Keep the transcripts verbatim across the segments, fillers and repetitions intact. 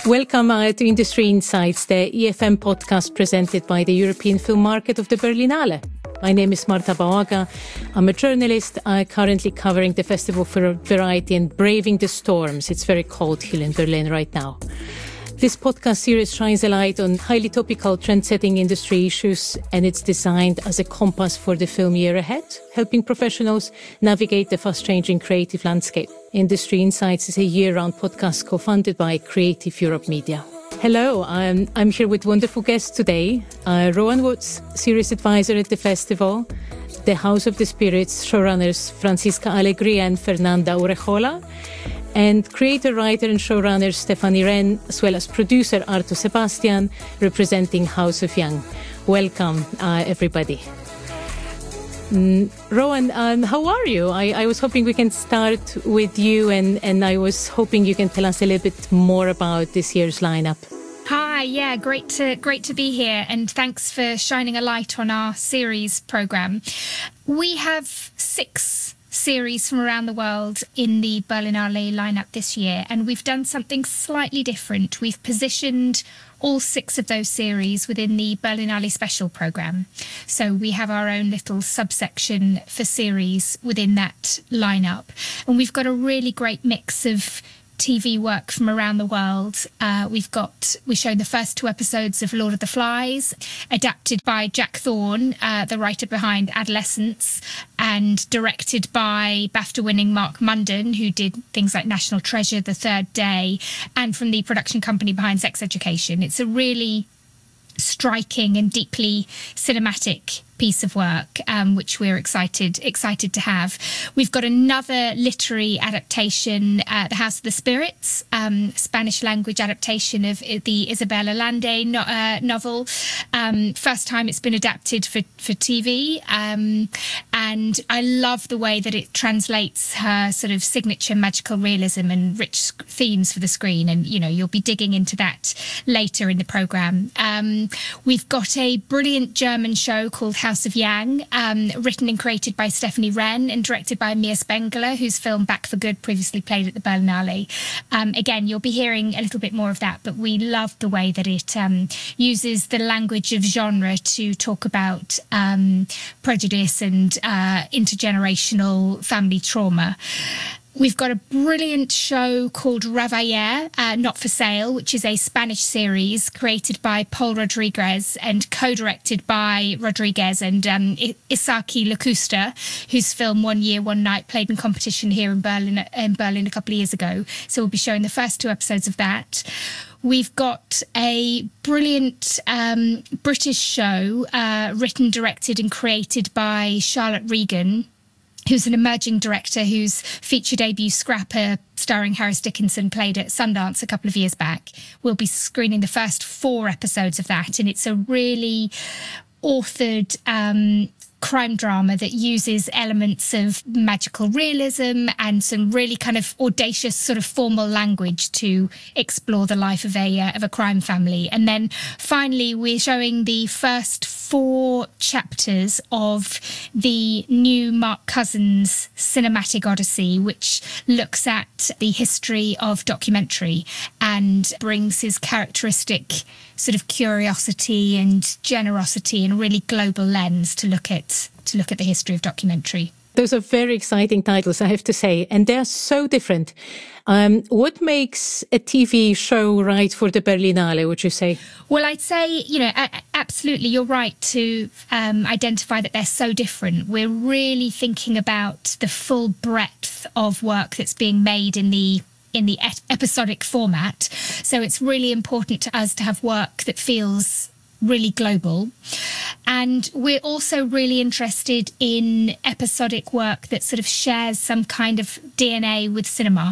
Welcome uh, to Industry Insights, the E F M podcast presented by the European Film Market of the Berlinale. My name is Marta Bawaga. I'm a journalist uh, currently covering the Festival for Variety and braving the storms. It's very cold here in Berlin right now. This podcast series shines a light on highly topical, trend-setting industry issues, and it's designed as a compass for the film year ahead, helping professionals navigate the fast-changing creative landscape. Industry Insights is a year-round podcast co-funded by Creative Europe Media. Hello, I'm, I'm here with wonderful guests today. Uh, Rowan Woods, series advisor at the festival, the House of the Spirits showrunners Francisca Alegria and Fernanda Orejola, and creator, writer and showrunner Stephanie Wren, as well as producer Arto Sebastian, representing House of Young. Welcome, uh, everybody. Mm, Rowan, um, how are you? I, I was hoping we can start with you, and, and I was hoping you can tell us a little bit more about this year's lineup. Hi, yeah, great to great to be here, and thanks for shining a light on our series programme. We have six series from around the world in the Berlinale lineup this year, and we've done something slightly different. We've positioned all six of those series within the Berlinale Special programme. So we have our own little subsection for series within that lineup, and we've got a really great mix of T V work from around the world. Uh, we've got, we showed the first two episodes of Lord of the Flies, adapted by Jack Thorne, uh, the writer behind Adolescence, and directed by BAFTA-winning Mark Munden, who did things like National Treasure, The Third Day, and from the production company behind Sex Education. It's a really striking and deeply cinematic piece of work, um, which we're excited excited to have. We've got another literary adaptation, uh, The House of the Spirits, um, Spanish language adaptation of the Isabel Allende no, uh, novel. Um, first time it's been adapted for, for T V. Um, and I love the way that it translates her sort of signature magical realism and rich themes for the screen. And, you know, you'll be digging into that later in the programme. Um, we've got a brilliant German show called House of Yang, um, written and created by Stephanie Wren and directed by Mia Spengler, whose film Back for Good previously played at the Berlinale. Um, again, you'll be hearing a little bit more of that, but we love the way that it um, uses the language of genre to talk about um, prejudice and uh, intergenerational family trauma. We've got a brilliant show called Ravallere, uh, Not for Sale, which is a Spanish series created by Paul Rodriguez and co-directed by Rodriguez and um, Isaki Lacusta, whose film One Year, One Night played in competition here in Berlin, in Berlin a couple of years ago. So we'll be showing the first two episodes of that. We've got a brilliant um, British show uh, written, directed and created by Charlotte Regan, who's an emerging director whose feature debut Scrapper, starring Harris Dickinson, played at Sundance a couple of years back. We'll be screening the first four episodes of that, and it's a really authored um, crime drama that uses elements of magical realism and some really kind of audacious sort of formal language to explore the life of a uh, of a crime family. And then finally, we're showing the first four chapters of the new Mark Cousins cinematic odyssey, which looks at the history of documentary and brings his characteristic sort of curiosity and generosity and really global lens to look at to look at the history of documentary. Those are very exciting titles, I have to say, and they're so different. Um, what makes a T V show right for the Berlinale, would you say? Well, I'd say, you know, absolutely, you're right to um, identify that they're so different. We're really thinking about the full breadth of work that's being made in the in the episodic format. So it's really important to us to have work that feels really global. And we're also really interested in episodic work that sort of shares some kind of D N A with cinema.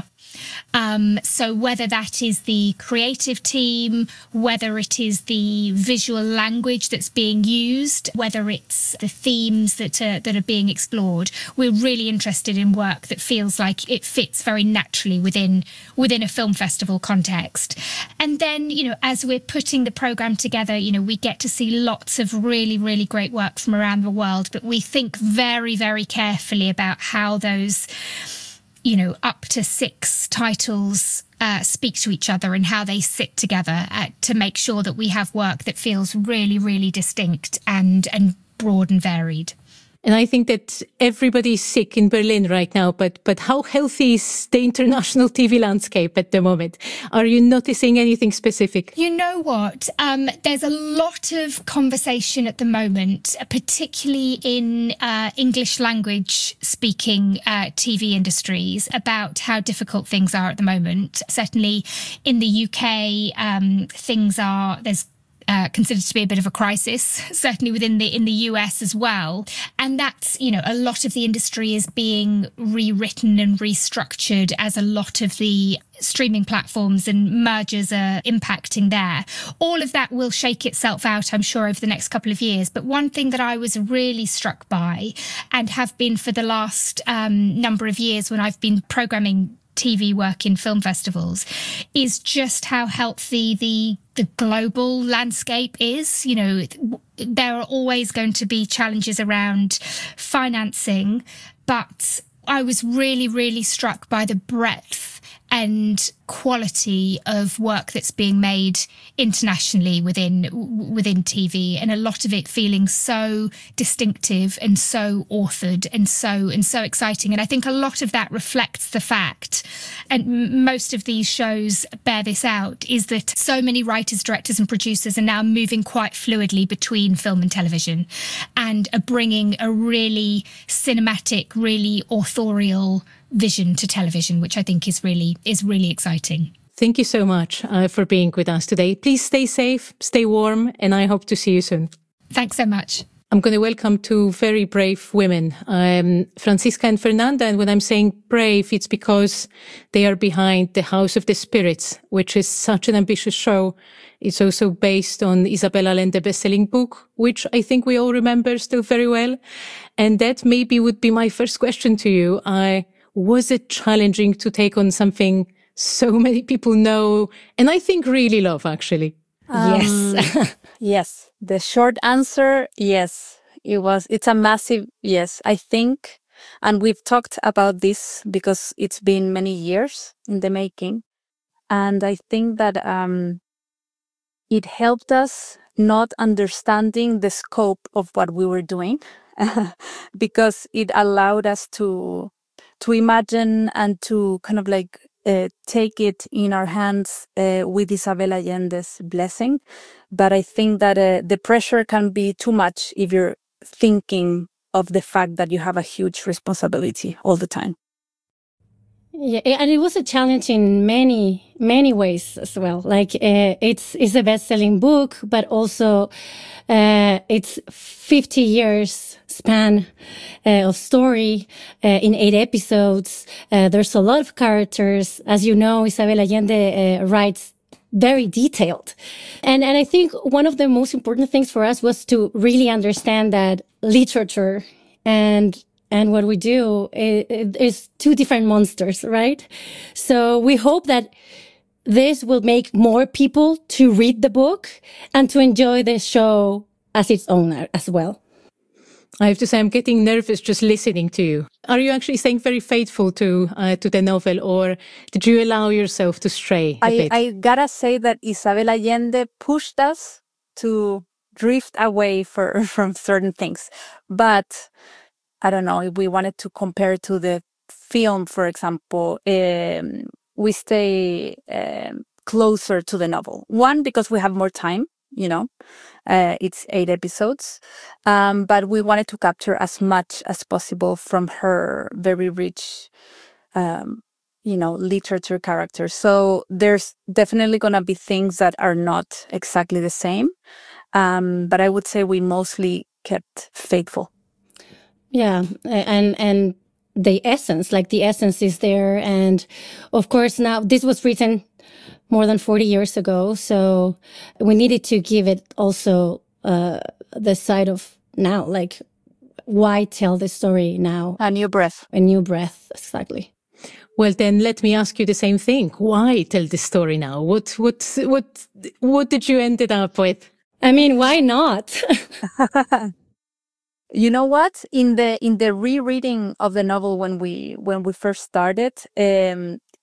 Um, so whether that is the creative team, whether it is the visual language that's being used, whether it's the themes that are, that are being explored, we're really interested in work that feels like it fits very naturally within within a film festival context. And then, you know, as we're putting the programme together, you know, we get to see lots of really, really great work from around the world, but we think very, very carefully about how those, you know, up to six titles uh, speak to each other and how they sit together uh, to make sure that we have work that feels really, really distinct and, and broad and varied. And I think that everybody's sick in Berlin right now, but but how healthy is the international T V landscape at the moment? Are you noticing anything specific? You know what? Um, there's a lot of conversation at the moment, particularly in uh, English language speaking uh, T V industries, about how difficult things are at the moment. Certainly in the U K, um, things are, there's Uh, considered to be a bit of a crisis, certainly within the in the U S as well. And that's, you know, a lot of the industry is being rewritten and restructured as a lot of the streaming platforms and mergers are impacting there. All of that will shake itself out, I'm sure, over the next couple of years. But one thing that I was really struck by, and have been for the last um, number of years when I've been programming T V work in film festivals, is just how healthy the the global landscape is. You know, there are always going to be challenges around financing, but I was really, really struck by the breadth and quality of work that's being made internationally within within T V, and a lot of it feeling so distinctive and so authored and so and so exciting. And I think a lot of that reflects the fact, and most of these shows bear this out, is that so many writers, directors and producers are now moving quite fluidly between film and television, and are bringing a really cinematic, really authorial vision to television, which I think is really is really exciting. Thank you so much uh, for being with us today. Please stay safe, stay warm, and I hope to see you soon. Thanks so much. I'm going to welcome two very brave women, um, Francisca and Fernanda. And when I'm saying brave, it's because they are behind The House of the Spirits, which is such an ambitious show. It's also based on Isabel Allende best-selling book, which I think we all remember still very well. And that maybe would be my first question to you. I Was it challenging to take on something so many people know and I think really love, actually? Um, Yes. yes. The short answer, yes. It was, it's a massive yes, I think. And we've talked about this because it's been many years in the making. And I think that um, it helped us not understanding the scope of what we were doing because it allowed us to to imagine and to kind of like uh, take it in our hands uh, with Isabel Allende's blessing. But I think that uh, the pressure can be too much if you're thinking of the fact that you have a huge responsibility all the time. Yeah, and it was a challenge in many, many ways as well. Like, uh, it's, it's a best-selling book, but also, uh, it's fifty years span, uh, of story, uh, in eight episodes. Uh, there's a lot of characters. As you know, Isabel Allende, uh, writes very detailed. And, and I think one of the most important things for us was to really understand that literature and And what we do is, is two different monsters, right? So we hope that this will make more people to read the book and to enjoy the show as its own as well. I have to say, I'm getting nervous just listening to you. Are you actually staying very faithful to uh, to the novel, or did you allow yourself to stray a I, bit? I gotta say that Isabel Allende pushed us to drift away for, from certain things. But I don't know, if we wanted to compare to the film, for example, um, we stay um, closer to the novel. One, because we have more time, you know, uh, it's eight episodes. Um, but we wanted to capture as much as possible from her very rich, um, you know, literature character. So there's definitely going to be things that are not exactly the same. Um, but I would say we mostly kept faithful. Yeah, and and the essence, like the essence is there. And of course, now this was written more than forty years ago. So we needed to give it also uh, the side of now, like, why tell the story now? A new breath. A new breath, exactly. Well, then let me ask you the same thing. Why tell the story now? What, what, what, what did you ended up with? I mean, why not? You know what? In the in the rereading of the novel when we when we first started, um,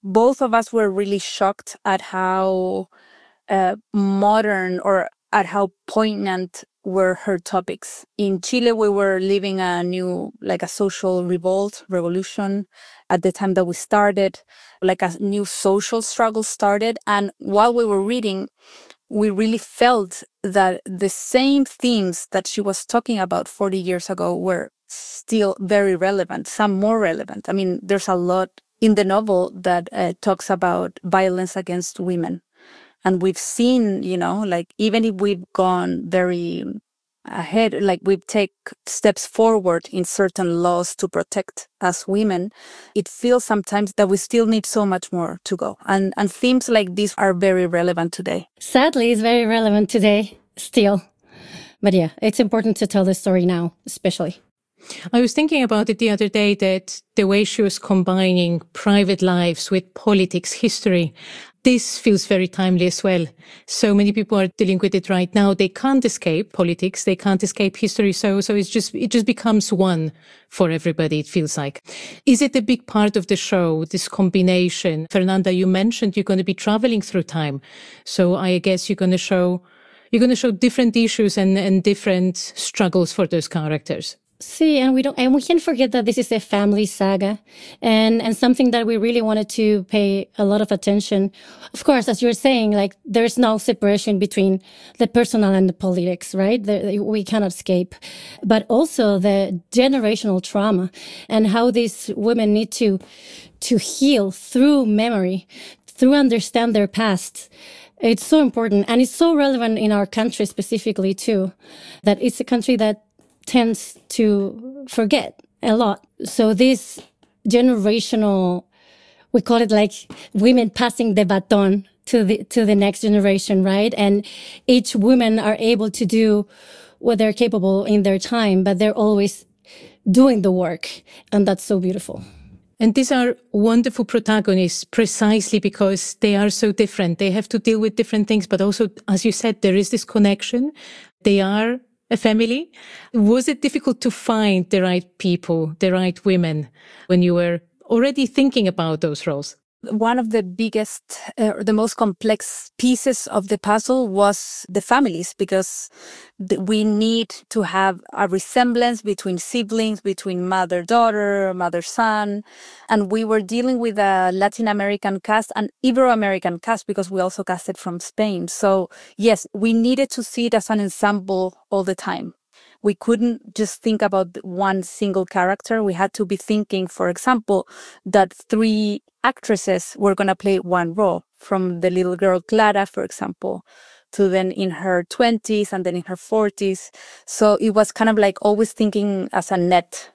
both of us were really shocked at how uh, modern or at how poignant were her topics. In Chile, we were living a new, like a social revolt, revolution at the time that we started, like a new social struggle started. And while we were reading, we really felt that the same themes that she was talking about forty years ago were still very relevant, some more relevant. I mean, there's a lot in the novel that uh, talks about violence against women. And we've seen, you know, like even if we've gone very ahead, like we take steps forward in certain laws to protect us women, it feels sometimes that we still need so much more to go. And and themes like these are very relevant today. Sadly, it's very relevant today still. But yeah, it's important to tell the story now, especially. I was thinking about it the other day, that the way she was combining private lives with politics, history, this feels very timely as well. So many people are dealing with it right now. They can't escape politics. They can't escape history. So, so it's just, it just becomes one for everybody, it feels like. Is it a big part of the show, this combination? Fernanda, you mentioned you're going to be traveling through time. So I guess you're going to show, you're going to show different issues and, and different struggles for those characters. See, and we don't, and we can't forget that this is a family saga, and and something that we really wanted to pay a lot of attention. Of course, as you're saying, like there's no separation between the personal and the politics, right? The, we cannot escape, but also the generational trauma and how these women need to to heal through memory, through understand their past. It's so important, and it's so relevant in our country specifically too, that it's a country that tends to forget a lot. So this generational, we call it like women passing the baton to the to the next generation, right? And each woman are able to do what they're capable in their time, but they're always doing the work. And that's so beautiful. And these are wonderful protagonists precisely because they are so different. They have to deal with different things, but also, as you said, there is this connection. They are a family. Was it difficult to find the right people, the right women, when you were already thinking about those roles? One of the biggest, uh, the most complex pieces of the puzzle was the families, because th- we need to have a resemblance between siblings, between mother-daughter, mother-son. And we were dealing with a Latin American cast and Ibero-American cast because we also casted from Spain. So yes, we needed to see it as an ensemble all the time. We couldn't just think about one single character. We had to be thinking, for example, that three actresses were going to play one role, from the little girl Clara, for example, to then in her twenties and then in her forties. So it was kind of like always thinking as a net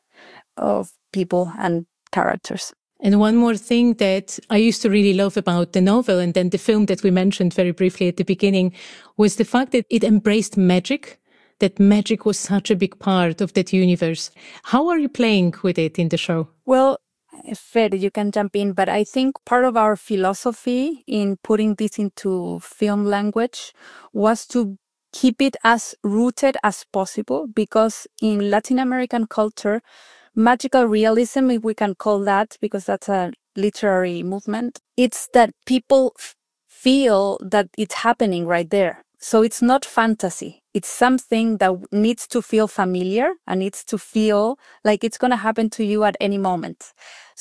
of people and characters. And one more thing that I used to really love about the novel and then the film that we mentioned very briefly at the beginning was the fact that it embraced magic. That magic was such a big part of that universe. How are you playing with it in the show? Well, Fred, you can jump in, but I think part of our philosophy in putting this into film language was to keep it as rooted as possible, because in Latin American culture, magical realism, if we can call that, because that's a literary movement, it's that people f- feel that it's happening right there. So it's not fantasy. It's something that needs to feel familiar and needs to feel like it's going to happen to you at any moment.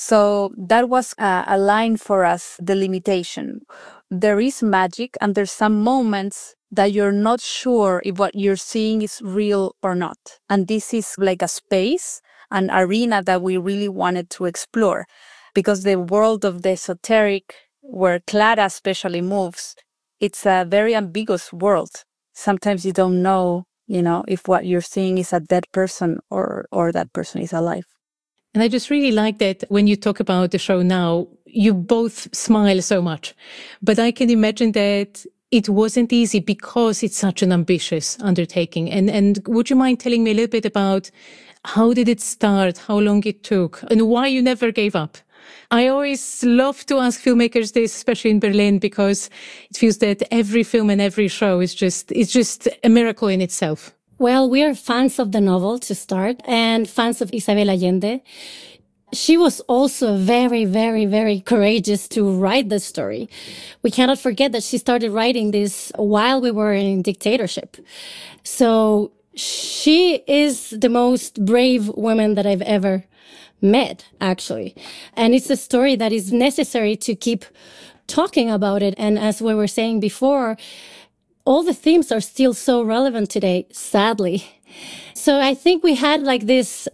So that was uh, a line for us, the limitation. There is magic, and there's some moments that you're not sure if what you're seeing is real or not. And this is like a space, an arena that we really wanted to explore, because the world of the esoteric, where Clara especially moves, it's a very ambiguous world. Sometimes you don't know, you know, if what you're seeing is a dead person or or that person is alive. And I just really like that when you talk about the show now, you both smile so much. But I can imagine that it wasn't easy because it's such an ambitious undertaking. And and would you mind telling me a little bit about how did it start, how long it took, and why you never gave up? I always love to ask filmmakers this, especially in Berlin, because it feels that every film and every show is just, it's just a miracle in itself. Well, we are fans of the novel to start and fans of Isabel Allende. she was also very, very, very courageous to write the story. We cannot forget that she started writing this while we were in dictatorship. So she is the most brave woman that I've ever met, actually. And it's a story that is necessary to keep talking about it. And as we were saying before, all the themes are still so relevant today, sadly. So I think we had like this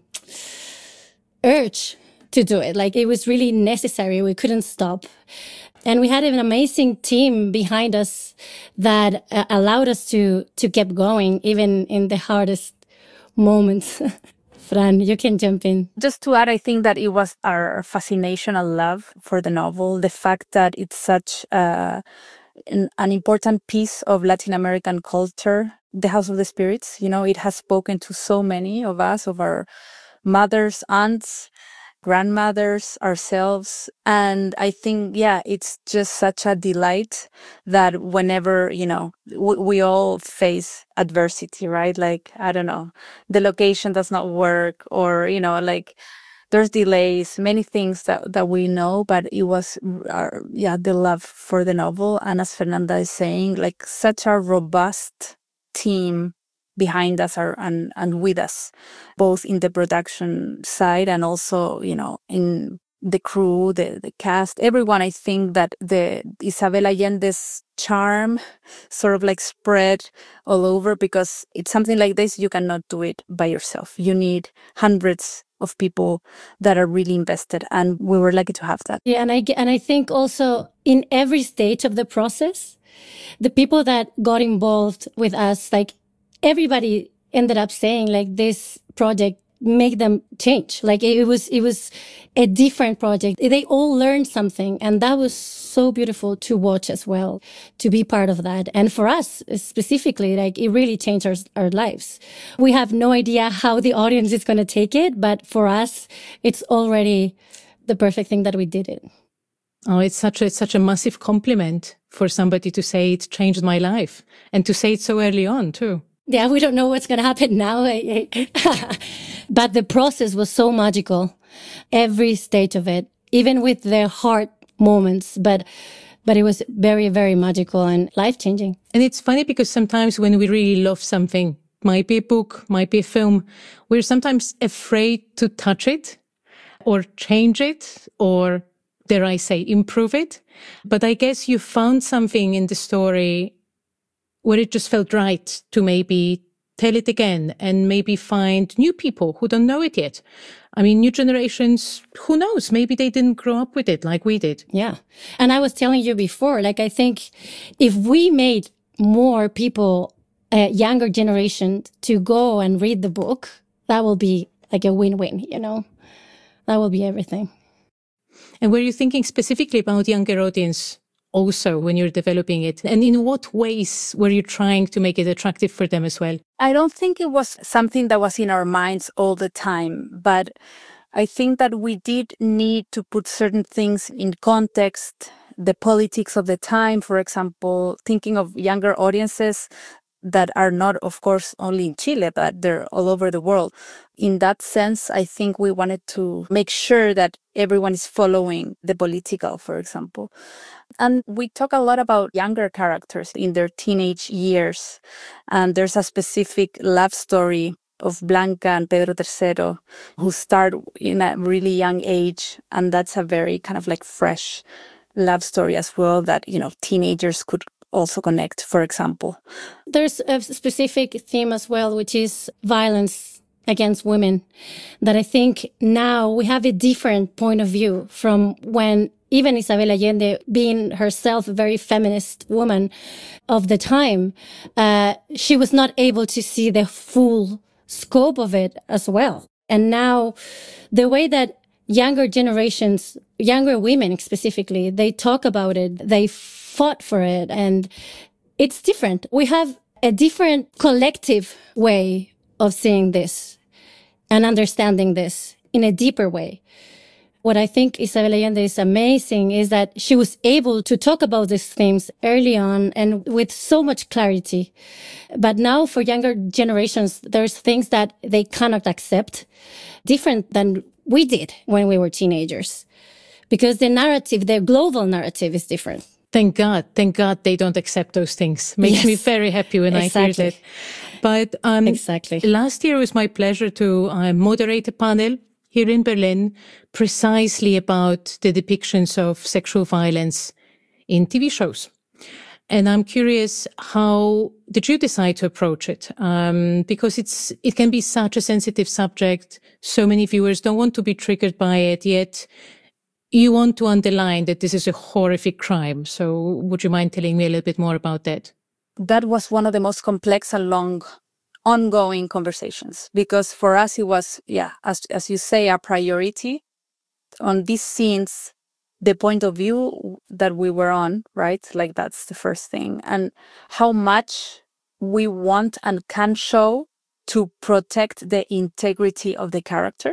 urge to do it. Like it was really necessary. We couldn't stop. And we had an amazing team behind us that uh, allowed us to, to keep going, even in the hardest moments. Fran, you can jump in. Just to add, I think that it was our fascination and love for the novel, the fact that it's such uh, an, an important piece of Latin American culture, the House of the Spirits. You know, it has spoken to so many of us, of our mothers, aunts, grandmothers, ourselves. And I think, yeah, it's just such a delight that whenever, you know, w- we all face adversity, right? Like, I don't know, the location does not work, or, you know, like there's delays, many things that, that we know, but it was, our, yeah, the love for the novel. And as Fernanda is saying, like such a robust team behind us are, and, and with us, both in the production side and also, you know, in the crew, the, the cast, everyone. I think that the Isabel Allende's charm sort of like spread all over, because it's something like this, you cannot do it by yourself. You need hundreds of people that are really invested, and we were lucky to have that. Yeah, and I, and I think also in every stage of the process, the people that got involved with us, like, everybody ended up saying like this project make them change. Like it was, it was a different project. They all learned something. And that was so beautiful to watch as well, to be part of that. And for us specifically, like it really changed our, our lives. We have no idea how the audience is going to take it, but for us, it's already the perfect thing that we did it. Oh, it's such a, it's such a massive compliment for somebody to say it changed my life, and to say it so early on too. Yeah, we don't know what's going to happen now. But the process was so magical. Every stage of it, even with the hard moments, but but it was very, very magical and life-changing. And it's funny because sometimes when we really love something, might be a book, might be a film, we're sometimes afraid to touch it or change it or, dare I say, improve it. But I guess you found something in the story where it just felt right to maybe tell it again and maybe find new people who don't know it yet. I mean, new generations, who knows? Maybe they didn't grow up with it like we did. Yeah. And I was telling you before, like, I think if we made more people, uh, younger generation, to go and read the book, that will be like a win-win, you know? That will be everything. And were you thinking specifically about younger audience also when you're developing it? And in what ways were you trying to make it attractive for them as well? I don't think it was something that was in our minds all the time, but I think that we did need to put certain things in context, the politics of the time, for example, thinking of younger audiences that are not, of course, only in Chile, but they're all over the world. In that sense, I think we wanted to make sure that everyone is following the political, for example. And we talk a lot about younger characters in their teenage years. And there's a specific love story of Blanca and Pedro Tercero, who start in a really young age. And that's a very kind of like fresh love story as well that, you know, teenagers could also connect, for example. There's a specific theme as well, which is violence against women, that I think now we have a different point of view from when even Isabel Allende, being herself a very feminist woman of the time, uh, she was not able to see the full scope of it as well. And now the way that younger generations, younger women specifically, they talk about it, they fought for it, and it's different. We have a different collective way of seeing this and understanding this in a deeper way. What I think Isabel Allende is amazing is that she was able to talk about these themes early on and with so much clarity. But now for younger generations, there's things that they cannot accept, different than we did when we were teenagers, because the narrative, the global narrative is different. Thank God. Thank God they don't accept those things. Makes yes. me very happy when exactly. I hear that. But um, exactly. last year it was my pleasure to uh, moderate a panel here in Berlin precisely about the depictions of sexual violence in T V shows. And I'm curious, how did you decide to approach it? Um, because it's it can be such a sensitive subject. So many viewers don't want to be triggered by it, yet you want to underline that this is a horrific crime. So would you mind telling me a little bit more about that? That was one of the most complex and long ongoing conversations, because for us it was, yeah, as, as you say, a priority on these scenes, the point of view that we were on, right? Like that's the first thing. And how much we want and can show to protect the integrity of the character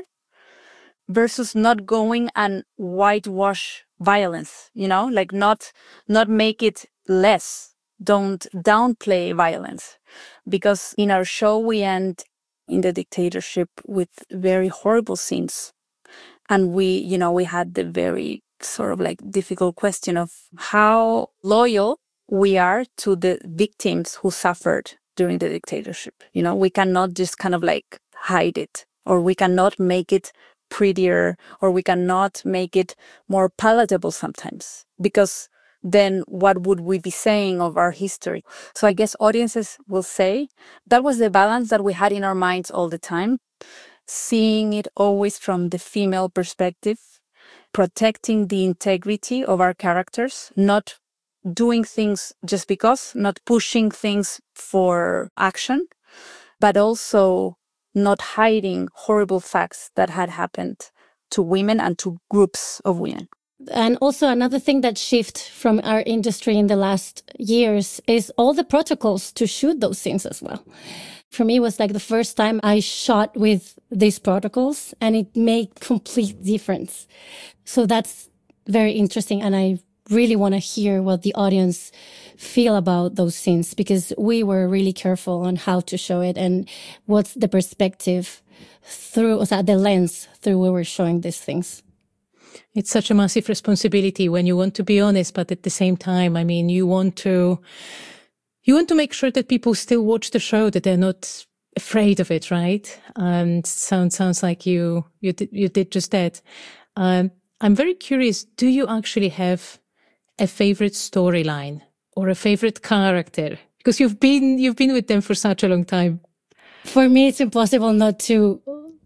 versus not going and whitewash violence, you know, like not, not make it less. Don't downplay violence, because in our show we end in the dictatorship with very horrible scenes. And we, you know, we had the very sort of like difficult question of how loyal we are to the victims who suffered during the dictatorship. You know, we cannot just kind of like hide it, or we cannot make it prettier, or we cannot make it more palatable sometimes, because then what would we be saying of our history? So I guess audiences will say that was the balance that we had in our minds all the time, seeing it always from the female perspective, protecting the integrity of our characters, not doing things just because, not pushing things for action, but also not hiding horrible facts that had happened to women and to groups of women. And also another thing that shifted from our industry in the last years is all the protocols to shoot those scenes as well. For me, it was like the first time I shot with these protocols, and it made complete difference. So that's very interesting. And I really want to hear what the audience feel about those scenes, because we were really careful on how to show it and what's the perspective through, or the lens through we were showing these things. It's such a massive responsibility when you want to be honest, but at the same time, I mean, you want to, you want to make sure that people still watch the show, that they're not afraid of it, right? And um, sounds sounds like you you did, you did just that. Um, I'm very curious. Do you actually have a favorite storyline or a favorite character? Because you've been you've been with them for such a long time. For me, it's impossible not to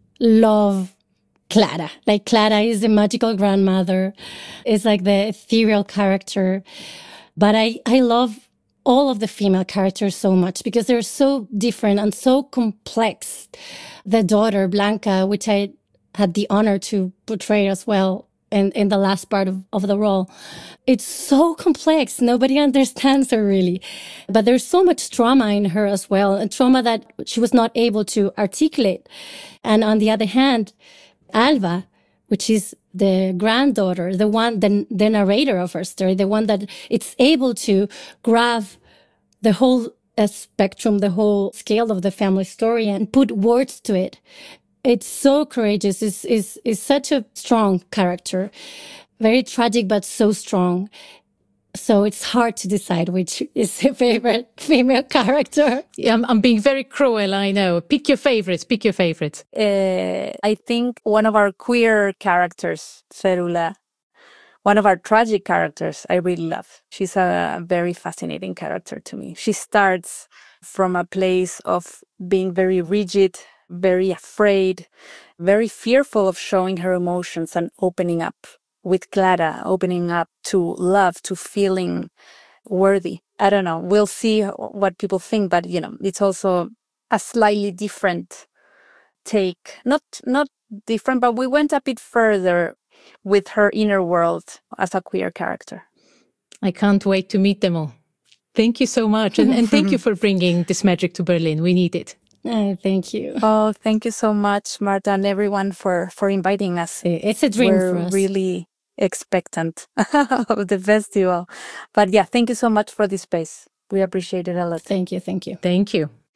love Clara. Like, Clara is the magical grandmother. It's like the ethereal character. But I, I love all of the female characters so much because they're so different and so complex. The daughter, Blanca, which I had the honor to portray as well in, in the last part of, of the role. It's so complex. Nobody understands her really. But there's so much trauma in her as well, and trauma that she was not able to articulate. And on the other hand, Alva, which is the granddaughter, the one, the, the narrator of her story, the one that it's able to grab the whole uh, spectrum, the whole scale of the family story and put words to it. It's so courageous. It's, it's, it's such a strong character. Very tragic, but so strong. So it's hard to decide which is your favorite female character. Yeah, I'm, I'm being very cruel, I know. Pick your favorites, pick your favorites. Uh, I think one of our queer characters, Ferula, one of our tragic characters, I really love. She's a very fascinating character to me. She starts from a place of being very rigid, very afraid, very fearful of showing her emotions and opening up. With Clara, opening up to love, to feeling worthy. I don't know. We'll see what people think, but, you know, it's also a slightly different take. Not not different, but we went a bit further with her inner world as a queer character. I can't wait to meet them all. Thank you so much. And, and thank you for bringing this magic to Berlin. We need it. Oh, thank you. Oh, thank you so much, Marta, and everyone for, for inviting us. It's a dream We're for us. really expectant of the festival. But yeah, thank you so much for this space. We appreciate it a lot. Thank you, thank you. Thank you.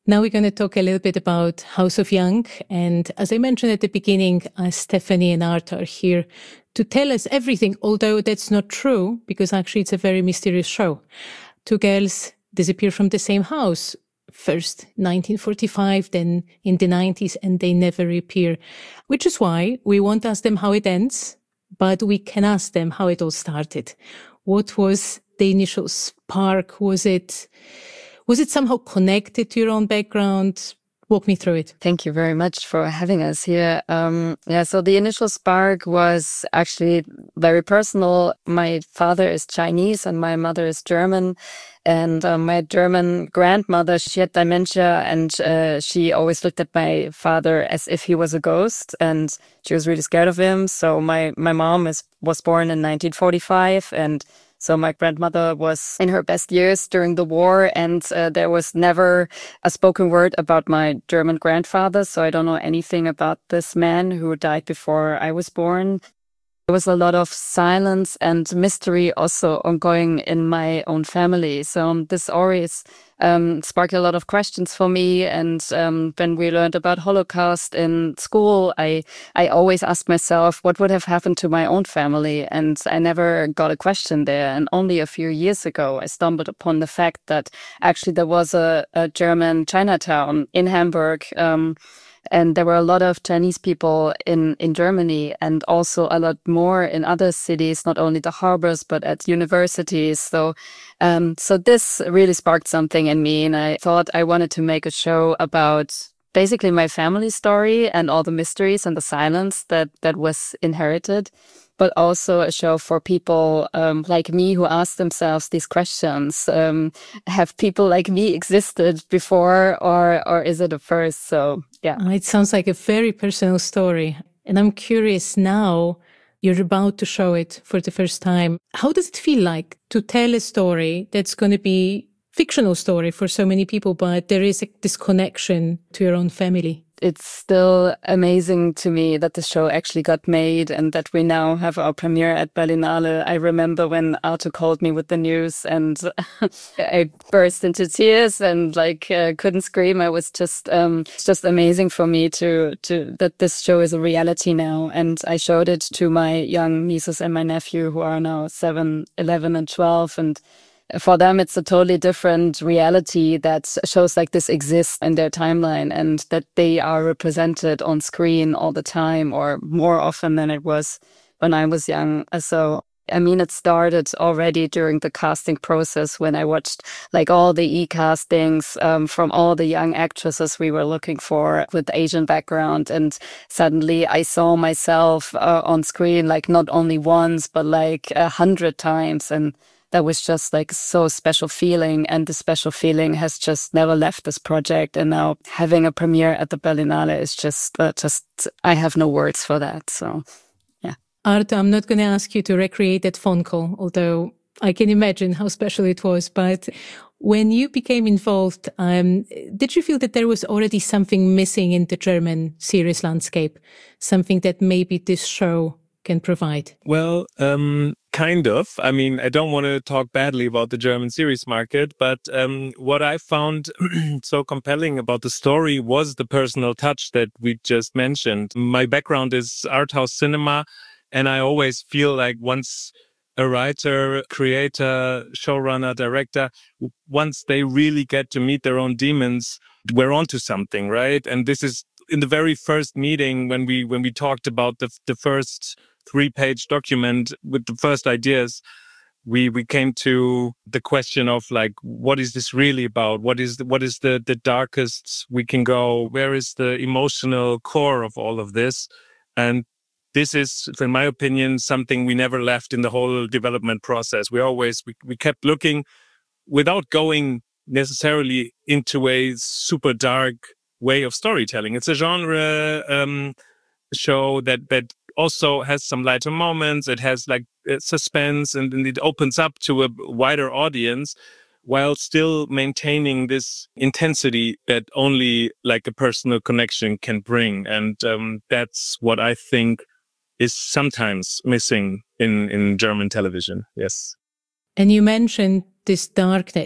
Now we're going to talk a little bit about House of Young. And as I mentioned at the beginning, uh, Stephanie and Art are here to tell us everything, although that's not true, because actually it's a very mysterious show. Two girls disappear from the same house. First nineteen forty-five, then in the nineties, and they never reappear, which is why we won't ask them how it ends, but we can ask them how it all started. What was the initial spark? Was it, was it somehow connected to your own background? Walk me through it. Thank you very much for having us here. Um, yeah, so the initial spark was actually very personal. My father is Chinese and my mother is German. And uh, my German grandmother, she had dementia, and uh, she always looked at my father as if he was a ghost, and she was really scared of him. So my, my mom is was born in nineteen forty-five, and so my grandmother was in her best years during the war, and uh, there was never a spoken word about my German grandfather. So I don't know anything about this man who died before I was born. There was a lot of silence and mystery also ongoing in my own family. So um, this always um, sparked a lot of questions for me. And um, when we learned about Holocaust in school, I, I always asked myself, what would have happened to my own family? And I never got a question there. And only a few years ago, I stumbled upon the fact that actually there was a, a German Chinatown in Hamburg. Um, And there were a lot of Chinese people in, in Germany, and also a lot more in other cities, not only the harbors, but at universities. So, um, so this really sparked something in me. And I thought I wanted to make a show about basically my family story and all the mysteries and the silence that, that was inherited, but also a show for people um, like me who ask themselves these questions. Um, have people like me existed before, or or is it a first? So, yeah. It sounds like a very personal story. And I'm curious now, you're about to show it for the first time. How does it feel like to tell a story that's going to be fictional story for so many people, but there is a, this connection to your own family? It's still amazing to me that the show actually got made and that we now have our premiere at Berlinale. I remember when Arto called me with the news, and I burst into tears and like uh, couldn't scream. I was just um, it's just amazing for me to to that this show is a reality now. And I showed it to my young nieces and my nephew, who are now seven, eleven, and twelve, and for them, it's a totally different reality that shows like this exists in their timeline, and that they are represented on screen all the time, or more often than it was when I was young. So, I mean, it started already during the casting process when I watched like all the e-castings um, from all the young actresses we were looking for with Asian background. And suddenly I saw myself uh, on screen, like not only once, but like a hundred times. And that was just like so special feeling, and the special feeling has just never left this project. And now having a premiere at the Berlinale is just, uh, just I have no words for that. So, yeah. Arto, I'm not going to ask you to recreate that phone call, although I can imagine how special it was. But when you became involved, um, did you feel that there was already something missing in the German series landscape, something that maybe this show can provide? Well, um, kind of. I mean, I don't want to talk badly about the German series market, but um, what I found so compelling about the story was the personal touch that we just mentioned. My background is art house cinema, and I always feel like once a writer, creator, showrunner, director, once they really get to meet their own demons, we're onto something, right? And this is in the very first meeting when we when we talked about the the first three-page document with the first ideas, we we came to the question of like, what is this really about? What is the, what is the the darkest we can go? Where is the emotional core of all of this? And this is, in my opinion, something we never left in the whole development process. We always we, we kept looking without going necessarily into a super dark way of storytelling. It's a genre um, show that that also has some lighter moments. It has like suspense, and, and it opens up to a wider audience while still maintaining this intensity that only like a personal connection can bring. And um, that's what I think is sometimes missing in, in German television. Yes. And you mentioned this darkness.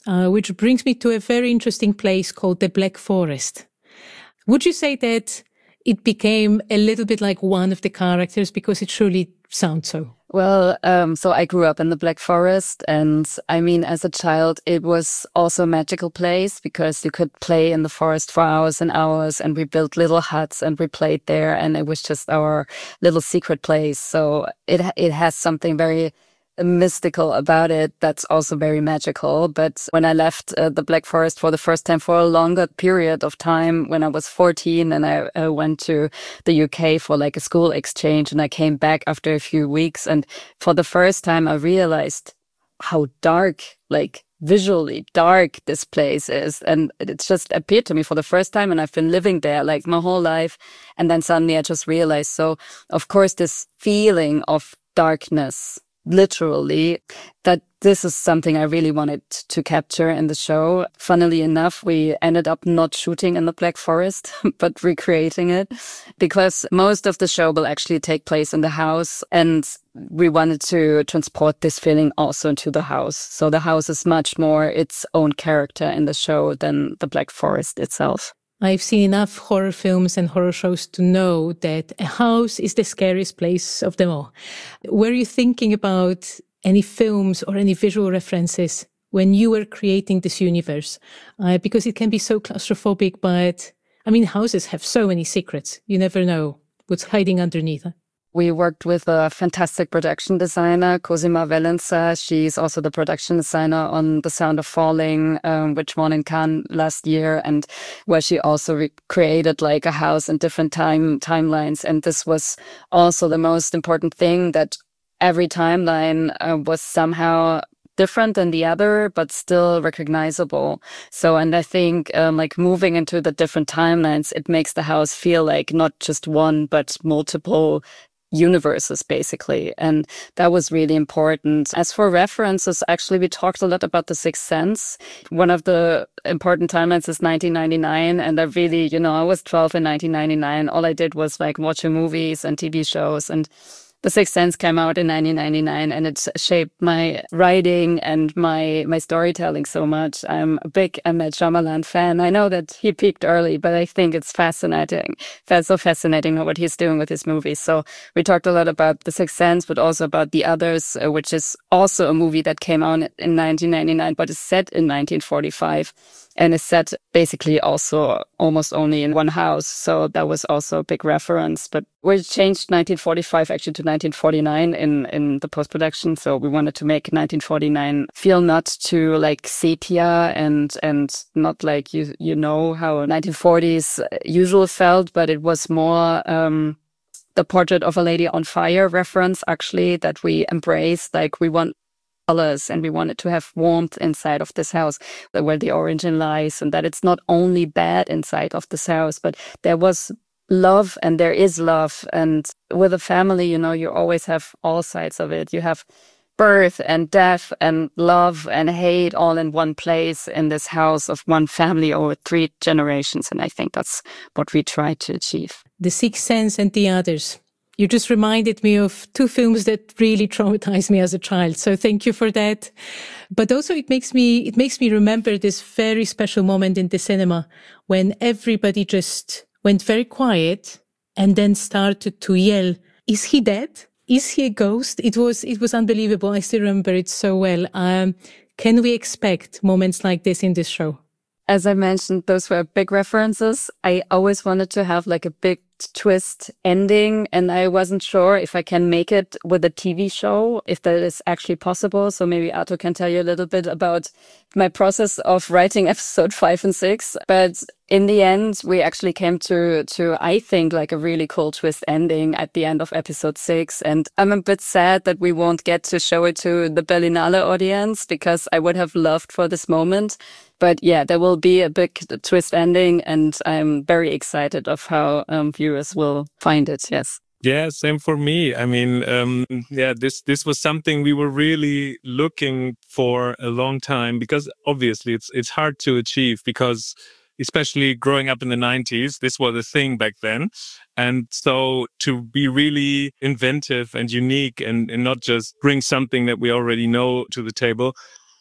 uh, which brings me to a very interesting place called the Black Forest. Would you say that it became a little bit like one of the characters, because it surely sounds so? Well, um, so I grew up in the Black Forest, and I mean, as a child, it was also a magical place because you could play in the forest for hours and hours, and we built little huts and we played there, and it was just our little secret place. So it it has something very mystical about it that's also very magical. But when I left uh, the Black Forest for the first time for a longer period of time, when I was fourteen, and I uh, went to the U K for like a school exchange, and I came back after a few weeks, and for the first time I realized how dark, like visually dark this place is. And it just appeared to me for the first time, and I've been living there like my whole life, and then suddenly I just realized. So of course this feeling of darkness, literally, that this is something I really wanted to capture in the show. Funnily enough, we ended up not shooting in the Black Forest, but recreating it, because most of the show will actually take place in the house, and we wanted to transport this feeling also into the house. So the house is much more its own character in the show than the Black Forest itself. I've seen enough horror films and horror shows to know that a house is the scariest place of them all. Were you thinking about any films or any visual references when you were creating this universe? Uh, because it can be so claustrophobic, but I mean, houses have so many secrets. You never know what's hiding underneath. We worked with a fantastic production designer, Cosima Valenza. She's also the production designer on The Sound of Falling, um, which won in Cannes last year, and where she also re- created like a house in different time timelines. And this was also the most important thing, that every timeline uh, was somehow different than the other, but still recognizable. So, and I think um, like moving into the different timelines, it makes the house feel like not just one, but multiple universes, basically. And that was really important. As for references, actually, we talked a lot about The Sixth Sense. One of the important timelines is nineteen ninety-nine. And I really, you know, I was twelve in nineteen ninety-nine. All I did was like watching movies and T V shows, and The Sixth Sense came out in nineteen ninety-nine, and it shaped my writing and my my storytelling so much. I'm a big M. Night Shyamalan fan. I know that he peaked early, but I think it's fascinating. It's so fascinating what he's doing with his movies. So we talked a lot about The Sixth Sense, but also about The Others, uh, which is also a movie that came out in nineteen ninety-nine, but is set in nineteen forty-five. And is set basically also almost only in one house. So that was also a big reference. But we changed nineteen forty-five actually to nineteen forty-nine in, in the post-production. So we wanted to make nineteen forty-nine feel not too like sepia and and not like, you you know, how nineteen forties usual felt, but it was more um, the Portrait of a Lady on Fire reference, actually, that we embraced. Like, we want colors, and we wanted to have warmth inside of this house, where the origin lies, and that it's not only bad inside of this house, but there was love, and there is love. And with a family, you know, you always have all sides of it. You have birth and death and love and hate all in one place in this house of one family over three generations. And I think that's what we try to achieve. The Sixth Sense and The Others. You just reminded me of two films that really traumatized me as a child. So thank you for that. But also it makes me, it makes me remember this very special moment in the cinema when everybody just went very quiet and then started to yell, "Is he dead? Is he a ghost?" It was, it was unbelievable. I still remember it so well. Um, can we expect moments like this in this show? As I mentioned, those were big references. I always wanted to have like a big twist ending, and I wasn't sure if I can make it with a T V show, if that is actually possible. So maybe Arto can tell you a little bit about my process of writing episode five and six. But in the end, we actually came to, to I think, like a really cool twist ending at the end of episode six. And I'm a bit sad that we won't get to show it to the Berlinale audience, because I would have loved for this moment. But yeah, there will be a big twist ending, and I'm very excited of how um, viewers will find it. Yes. Yeah, same for me. I mean, um, yeah, this this was something we were really looking for a long time, because obviously it's it's hard to achieve, because especially growing up in the nineties, this was a thing back then. And so to be really inventive and unique, and, and not just bring something that we already know to the table,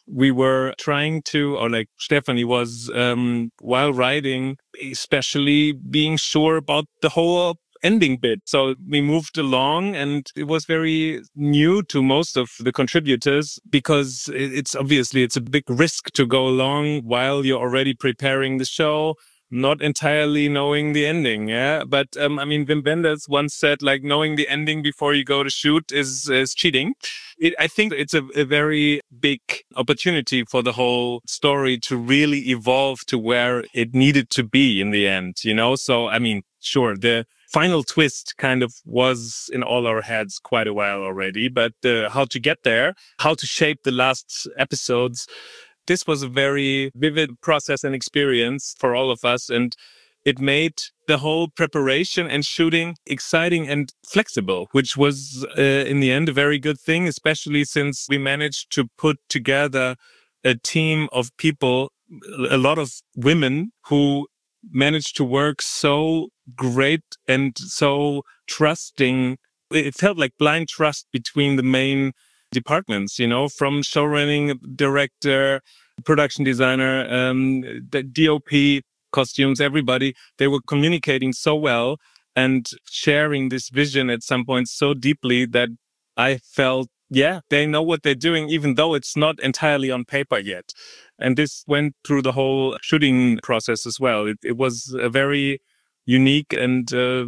we were trying to, or like Stephanie was, um, while writing, especially being sure about the whole ending bit. So we moved along, and it was very new to most of the contributors, because it's obviously it's a big risk to go along while you're already preparing the show, not entirely knowing the ending. Yeah. But um, I mean, Wim Wenders once said, like, knowing the ending before you go to shoot is, is cheating. It, I think it's a, a very big opportunity for the whole story to really evolve to where it needed to be in the end, you know? So, I mean, sure, the final twist kind of was in all our heads quite a while already, but uh, how to get there, how to shape the last episodes, this was a very vivid process and experience for all of us. And it made the whole preparation and shooting exciting and flexible, which was uh, in the end a very good thing, especially since we managed to put together a team of people, a lot of women who managed to work so great and so trusting. It felt like blind trust between the main departments, you know, from showrunning, director, production designer, um, the D O P, costumes, everybody. They were communicating so well and sharing this vision at some point so deeply that I felt, yeah, they know what they're doing, even though it's not entirely on paper yet. And this went through the whole shooting process as well. It, it was a very unique and uh,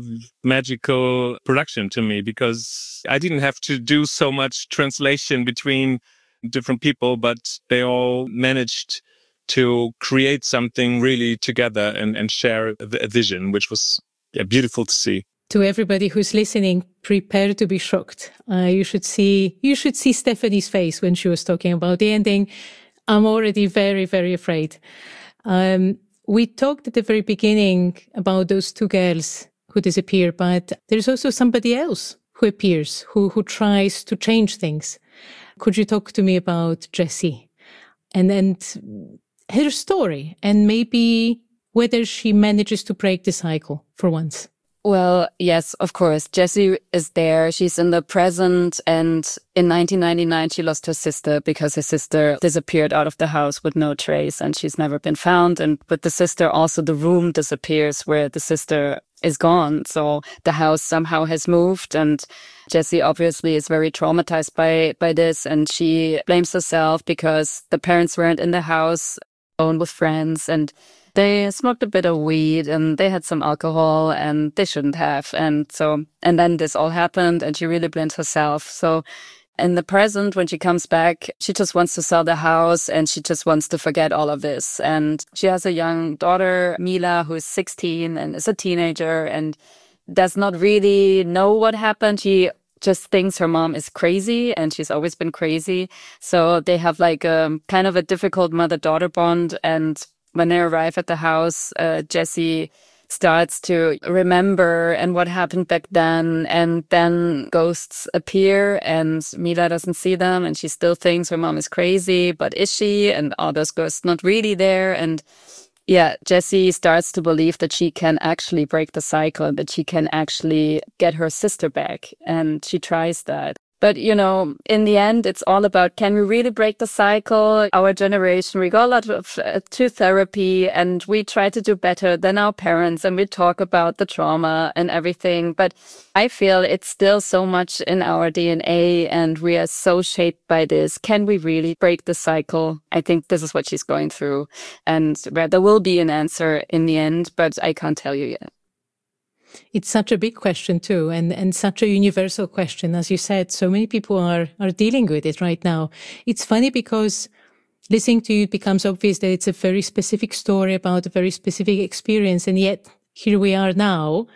magical production to me, because I didn't have to do so much translation between different people, but they all managed to create something really together and, and share a, a vision, which was yeah, beautiful to see. To everybody who's listening, prepare to be shocked. Uh, you should see you should see Stephanie's face when she was talking about the ending. I'm already very, very afraid. Um, we talked at the very beginning about those two girls who disappear, but there's also somebody else who appears, who who tries to change things. Could you talk to me about Jessie and and her story, and maybe whether she manages to break the cycle for once? Well, yes, of course. Jessie is there. She's in the present. And in nineteen ninety-nine, she lost her sister because her sister disappeared out of the house with no trace, and she's never been found. And with the sister, also the room disappears where the sister is gone. So the house somehow has moved, and Jessie obviously is very traumatized by, by this. And she blames herself because the parents weren't in the house, alone with friends, and they smoked a bit of weed and they had some alcohol and they shouldn't have. And so, and then this all happened and she really blames herself. So in the present, when she comes back, she just wants to sell the house and she just wants to forget all of this. And she has a young daughter, Mila, who is sixteen and is a teenager and does not really know what happened. She just thinks her mom is crazy, and she's always been crazy. So they have like a kind of a difficult mother-daughter bond. And when they arrive at the house, uh, Jessie starts to remember and what happened back then. And then ghosts appear and Mila doesn't see them. And she still thinks her mom is crazy, but is she? And are those ghosts not really there? And yeah, Jessie starts to believe that she can actually break the cycle, that she can actually get her sister back. And she tries that. But, you know, in the end, it's all about, can we really break the cycle? Our generation, we go a lot of, uh, to therapy and we try to do better than our parents and we talk about the trauma and everything. But I feel it's still so much in our D N A and we are so shaped by this. Can we really break the cycle? I think this is what she's going through. And where there will be an answer in the end, but I can't tell you yet. It's such a big question too, and, and such a universal question. As you said, so many people are, are dealing with it right now. It's funny because listening to you, it becomes obvious that it's a very specific story about a very specific experience. And yet here we are now.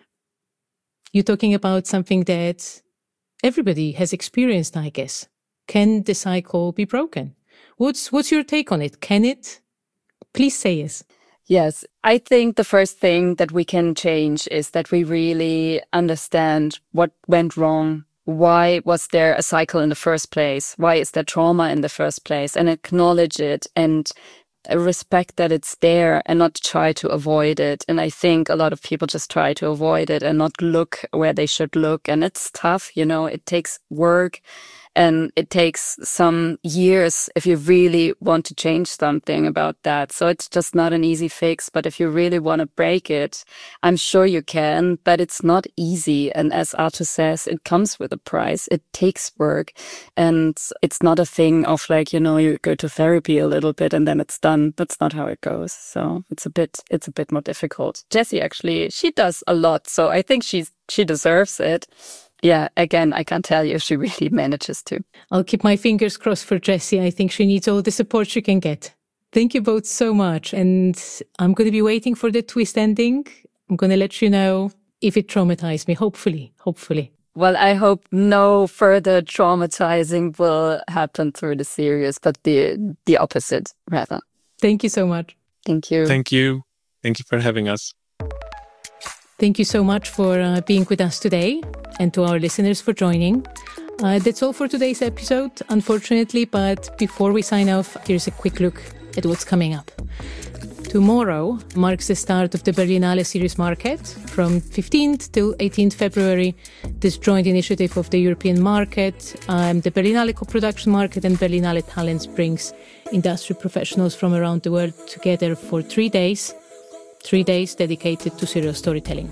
You're talking about something that everybody has experienced, I guess. Can the cycle be broken? What's, what's your take on it? Can it? Please say yes. Yes, I think the first thing that we can change is that we really understand what went wrong. Why was there a cycle in the first place? Why is there trauma in the first place? And acknowledge it and respect that it's there and not try to avoid it. And I think a lot of people just try to avoid it and not look where they should look. And it's tough, you know, it takes work. And it takes some years if you really want to change something about that. So it's just not an easy fix. But if you really want to break it, I'm sure you can, but it's not easy. And as Arthur says, it comes with a price. It takes work. And it's not a thing of like, you know, you go to therapy a little bit and then it's done. That's not how it goes. So it's a bit, it's a bit more difficult. Jessie actually, she does a lot. So I think she's, she deserves it. Yeah, again, I can't tell you if she really manages to. I'll keep my fingers crossed for Jessie. I think she needs all the support she can get. Thank you both so much. And I'm going to be waiting for the twist ending. I'm going to let you know if it traumatized me, hopefully, hopefully. Well, I hope no further traumatizing will happen through the series, but the the opposite, rather. Thank you so much. Thank you. Thank you. Thank you for having us. Thank you so much for uh, being with us today, and to our listeners for joining. Uh, that's all for today's episode, unfortunately, but before we sign off, here's a quick look at what's coming up. Tomorrow marks the start of the Berlinale Series Market. From fifteenth till eighteenth February, this joint initiative of the European market, um, the Berlinale Co-Production Market and Berlinale Talents brings industry professionals from around the world together for three days. Three days dedicated to serial storytelling.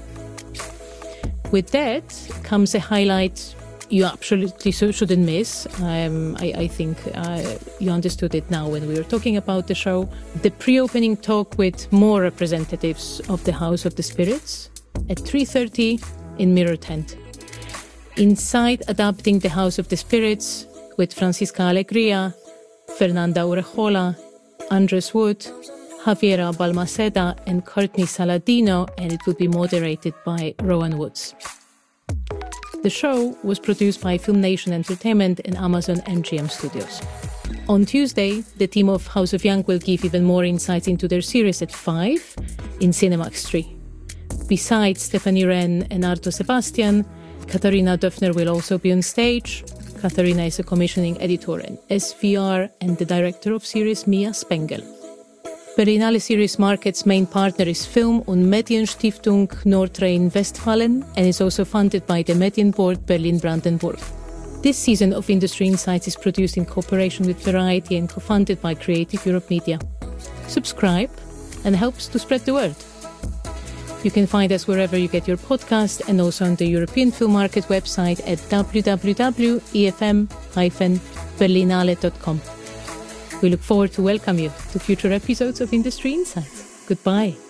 With that comes a highlight you absolutely shouldn't miss. Um, I, I think uh, you understood it now when we were talking about the show. The pre-opening talk with more representatives of the House of the Spirits at three thirty in Mirror Tent. Inside Adapting the House of the Spirits with Francisca Alegria, Fernanda Orejola, Andres Wood, Javiera Balmaceda and Courtney Saladino, and it will be moderated by Rowan Woods. The show was produced by Film Nation Entertainment and Amazon M G M Studios. On Tuesday, the team of House of Young will give even more insights into their series at five in Cinemax three. Besides Stephanie Wren and Arto Sebastian, Katharina Döffner will also be on stage. Katharina is a commissioning editor and S V R and the director of series Mia Spengel. Berlinale Series Market's main partner is Film- und Medienstiftung Nordrhein-Westfalen and is also funded by the Medienboard Berlin-Brandenburg. This season of Industry Insights is produced in cooperation with Variety and co-funded by Creative Europe Media. Subscribe and helps to spread the word. You can find us wherever you get your podcast and also on the European Film Market website at w w w dot e f m dash berlinale dot com. We look forward to welcome you to future episodes of Industry Insights. Goodbye.